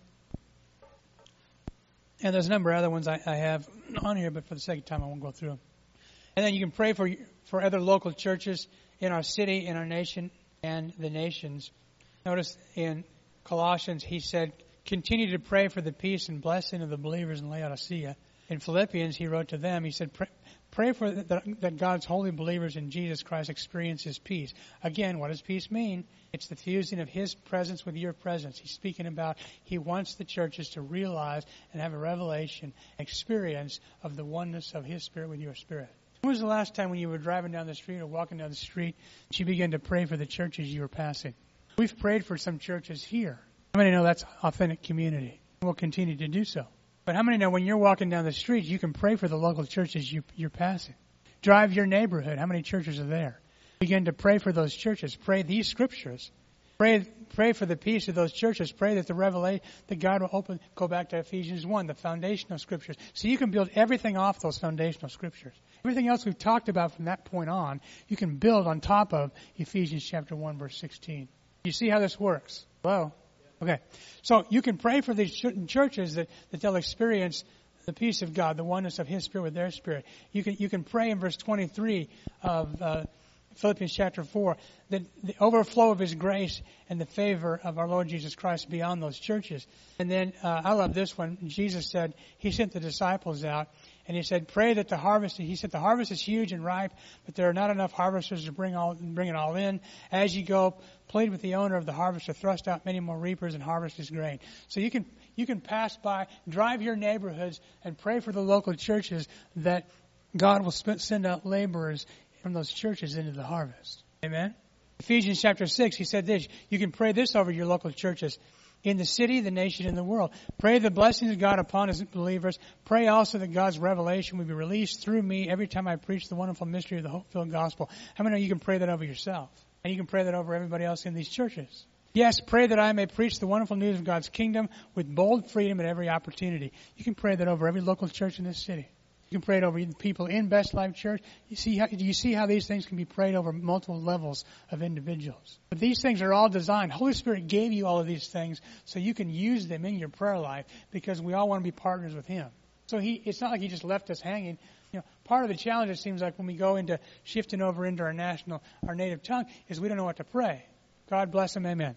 And there's a number of other ones I, I have on here, but for the sake of time, I won't go through them. And then you can pray for for other local churches in our city, in our nation, and the nations. Notice in Colossians, he said, continue to pray for the peace and blessing of the believers in Laodicea. In Philippians, he wrote to them, he said, pray, pray for the, that God's holy believers in Jesus Christ experience His peace. Again, what does peace mean? It's the fusing of His presence with your presence. He's speaking about He wants the churches to realize and have a revelation, experience of the oneness of His Spirit with your spirit. When was the last time when you were driving down the street or walking down the street that you began to pray for the churches you were passing? We've prayed for some churches here. How many know that's authentic community? We'll continue to do so. But how many know when you're walking down the street, you can pray for the local churches you, you're passing? Drive your neighborhood. How many churches are there? Begin to pray for those churches. Pray these scriptures. Pray, pray for the peace of those churches. Pray that the revelation, that God will open, go back to Ephesians one, the foundational scriptures. So you can build everything off those foundational scriptures. Everything else we've talked about from that point on, you can build on top of Ephesians chapter one, verse sixteen. You see how this works? Hello? Okay. So you can pray for these churches that, that they'll experience the peace of God, the oneness of His Spirit with their spirit. You can you can pray in verse twenty-three of uh, Philippians chapter four that the overflow of His grace and the favor of our Lord Jesus Christ be on those churches. And then uh, I love this one. Jesus said He sent the disciples out and He said, pray that the harvest, He said, the harvest is huge and ripe, but there are not enough harvesters to bring all bring it all in. As you go, plead with the owner of the harvest to thrust out many more reapers and harvest His grain. So you can you can pass by, drive your neighborhoods, and pray for the local churches that God will sp- send out laborers from those churches into the harvest. Amen? Ephesians chapter six, he said this, you can pray this over your local churches. In the city, the nation, and the world. Pray the blessings of God upon His believers. Pray also that God's revelation will be released through me every time I preach the wonderful mystery of the hope-filled gospel. How many of you can pray that over yourself? And you can pray that over everybody else in these churches. Yes, pray that I may preach the wonderful news of God's kingdom with bold freedom at every opportunity. You can pray that over every local church in this city. You can pray it over the people in Best Life Church. You see how, do you see how these things can be prayed over multiple levels of individuals? But these things are all designed. Holy Spirit gave you all of these things so you can use them in your prayer life because we all want to be partners with Him. So He, it's not like He just left us hanging. You know, part of the challenge, it seems like, when we go into shifting over into our national, our native tongue, is we don't know what to pray. God bless them, amen.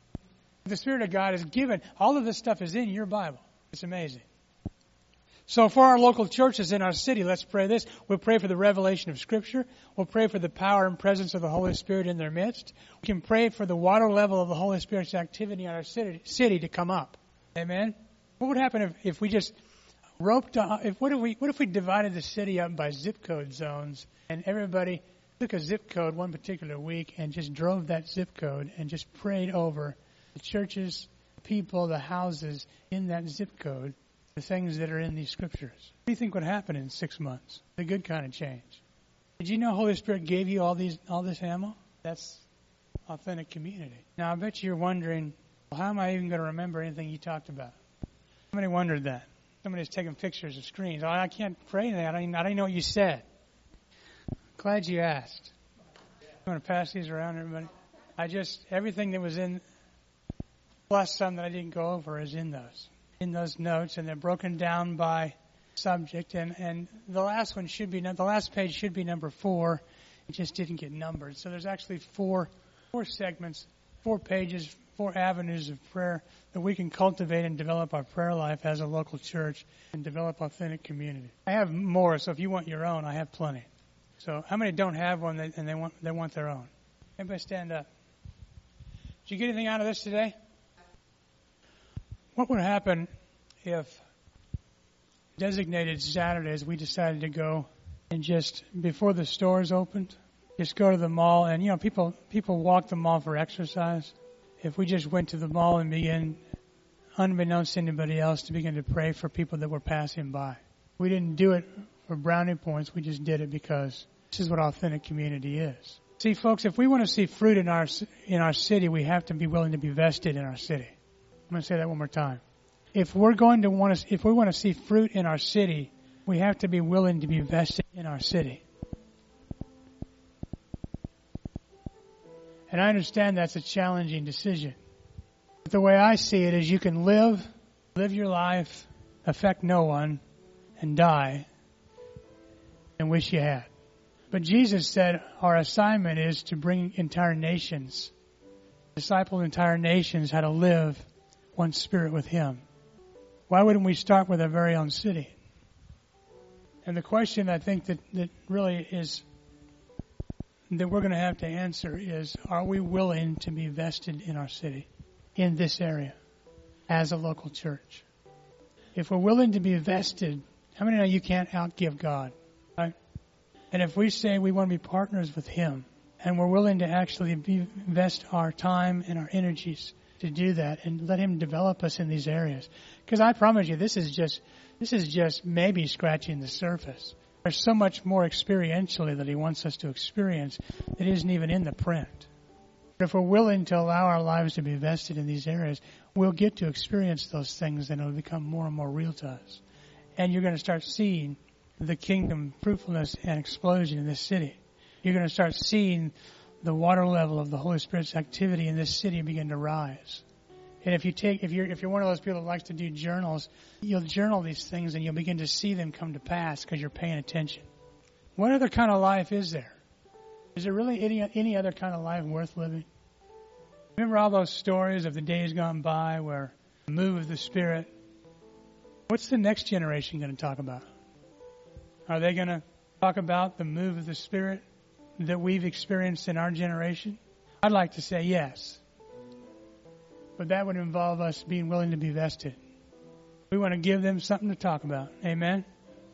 The Spirit of God is given. All of this stuff is in your Bible. It's amazing. So for our local churches in our city, let's pray this. We'll pray for the revelation of Scripture. We'll pray for the power and presence of the Holy Spirit in their midst. We can pray for the water level of the Holy Spirit's activity in our city, city to come up. Amen? What would happen if, if we just roped, if what if we what if we divided the city up by zip code zones and everybody took a zip code one particular week and just drove that zip code and just prayed over the churches, the people, the houses in that zip code, the things that are in these scriptures? What do you think would happen in six months? The good kind of change. Did you know Holy Spirit gave you all these all this ammo? That's authentic community. Now I bet you're wondering, well, how am I even going to remember anything you talked about? Somebody wondered that. Somebody's taking pictures of screens. Oh, I can't pray anything. I don't even, I don't even know what you said. Glad you asked. You want to pass these around, everybody? I just, everything that was in, plus some that I didn't go over is in those, in those notes, and they're broken down by subject. And, and the last one should be, the last page should be number four. It just didn't get numbered. So there's actually four, four segments, four pages, four avenues of prayer that we can cultivate and develop our prayer life as a local church and develop authentic community. I have more, so if you want your own, I have plenty. So how many don't have one and they want they want their own? Everybody stand up. Did you get anything out of this today? What would happen if designated Saturdays we decided to go and just, before the stores opened, just go to the mall and, you know, people people walk the mall for exercise. If we just went to the mall and began, unbeknownst to anybody else, to begin to pray for people that were passing by. We didn't do it for brownie points. We just did it because this is what authentic community is. See, folks, if we want to see fruit in our in our city, we have to be willing to be vested in our city. I'm going to say that one more time. If we're going to want to, if we want to see fruit in our city, we have to be willing to be vested in our city. And I understand that's a challenging decision. But the way I see it is you can live, live your life, affect no one, and die, and wish you had. But Jesus said our assignment is to bring entire nations, disciple entire nations how to live one spirit with Him. Why wouldn't we start with our very own city? And the question I think that, that really is that we're going to have to answer is, are we willing to be vested in our city, in this area, as a local church? If we're willing to be vested, how many know you can't outgive God? Right? And if we say we want to be partners with Him, and we're willing to actually be, invest our time and our energies to do that, and let Him develop us in these areas, because I promise you, this is just this is just maybe scratching the surface. There's so much more experientially that He wants us to experience that isn't even in the print. But if we're willing to allow our lives to be vested in these areas, we'll get to experience those things, and it'll become more and more real to us. And you're going to start seeing the kingdom fruitfulness and explosion in this city. You're going to start seeing the water level of the Holy Spirit's activity in this city begin to rise. And if you take, if you're, if you're one of those people that likes to do journals, you'll journal these things and you'll begin to see them come to pass because you're paying attention. What other kind of life is there? Is there really any, any other kind of life worth living? Remember all those stories of the days gone by where the move of the Spirit? What's the next generation going to talk about? Are they going to talk about the move of the Spirit that we've experienced in our generation? I'd like to say yes. But that would involve us being willing to be vested. We want to give them something to talk about. Amen?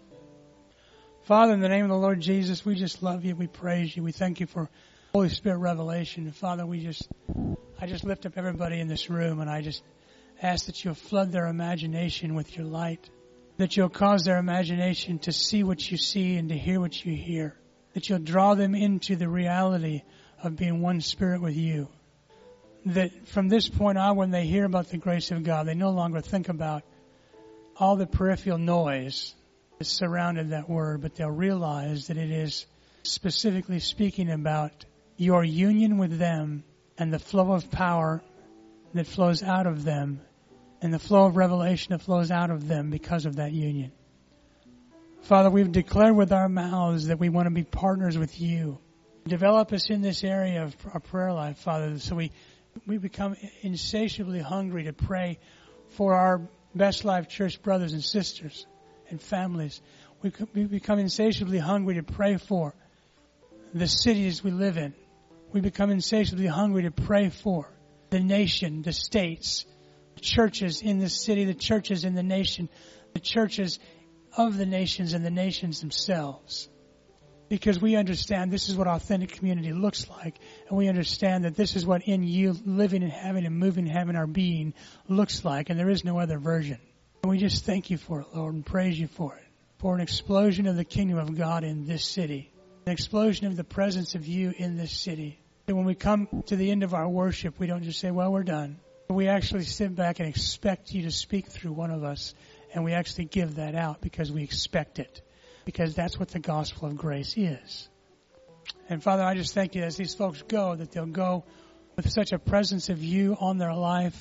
Father, in the name of the Lord Jesus, we just love You. We praise You. We thank You for Holy Spirit revelation. Father, we just, I just lift up everybody in this room, and I just ask that You'll flood their imagination with Your light, that You'll cause their imagination to see what You see and to hear what You hear, that You'll draw them into the reality of being one spirit with You. That from this point on, when they hear about the grace of God, they no longer think about all the peripheral noise that surrounded that word, but they'll realize that it is specifically speaking about Your union with them and the flow of power that flows out of them and the flow of revelation that flows out of them because of that union. Father, we've declared with our mouths that we want to be partners with You. Develop us in this area of our prayer life, Father, so we we become insatiably hungry to pray for our Best Life Church brothers and sisters and families. We, we become insatiably hungry to pray for the cities we live in. We become insatiably hungry to pray for the nation, the states, the churches in the city, the churches in the nation, the churches of the nations and the nations themselves. Because we understand this is what authentic community looks like. And we understand that this is what in You living and having and moving and having our being looks like. And there is no other version. And we just thank You for it, Lord, and praise You for it. For an explosion of the kingdom of God in this city. An explosion of the presence of You in this city. That when we come to the end of our worship, we don't just say, well, we're done. But we actually sit back and expect You to speak through one of us. And we actually give that out because we expect it. Because that's what the gospel of grace is. And Father, I just thank You as these folks go, that they'll go with such a presence of You on their life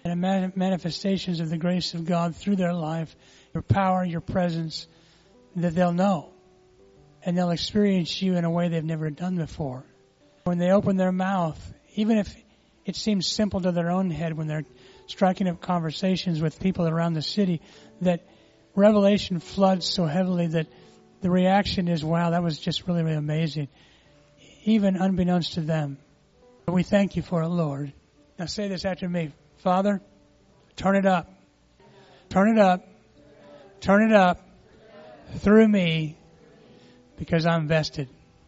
and manifestations of the grace of God through their life, your power, your presence, that they'll know. And they'll experience you in a way they've never done before. When they open their mouth, even if it seems simple to their own head when they're striking up conversations with people around the city, that revelation floods so heavily that the reaction is, wow, that was just really, really amazing, even unbeknownst to them. But we thank you for it, Lord. Now say this after me. Father, turn it up. Turn it up. Turn it up through me because I'm vested.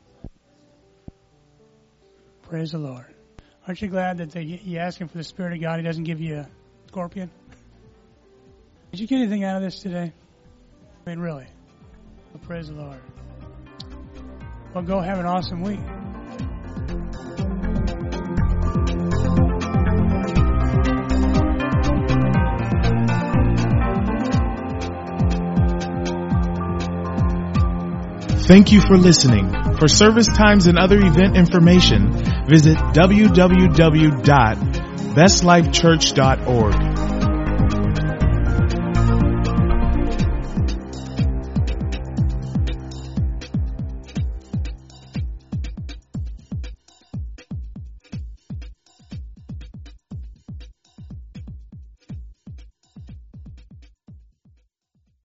Praise the Lord. Aren't you glad that they, you ask Him for the Spirit of God, He doesn't give you a scorpion? Did you get anything out of this today? I mean, really. Well, praise the Lord. Well, go have an awesome week. Thank you for listening. For service times and other event information, visit w w w dot best life church dot org.